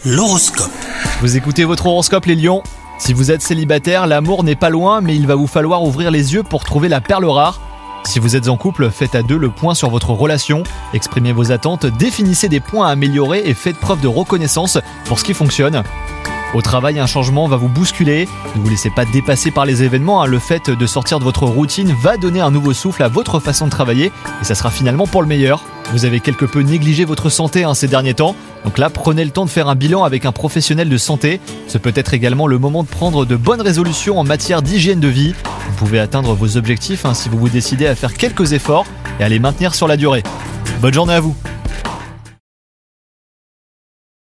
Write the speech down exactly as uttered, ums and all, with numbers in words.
L'horoscope. Vous écoutez votre horoscope les lions. Si vous êtes célibataire, l'amour n'est pas loin, mais il va vous falloir ouvrir les yeux pour trouver la perle rare. Si vous êtes en couple, faites à deux le point sur votre relation, exprimez vos attentes, définissez des points à améliorer et faites preuve de reconnaissance pour ce qui fonctionne. Au travail, un changement va vous bousculer. Ne vous laissez pas dépasser par les événements, hein. Le fait de sortir de votre routine va donner un nouveau souffle à votre façon de travailler et ça sera finalement pour le meilleur. Vous avez quelque peu négligé votre santé hein, ces derniers temps, donc là prenez le temps de faire un bilan avec un professionnel de santé. Ce peut être également le moment de prendre de bonnes résolutions en matière d'hygiène de vie. Vous pouvez atteindre vos objectifs hein, si vous vous décidez à faire quelques efforts et à les maintenir sur la durée. Bonne journée à vous.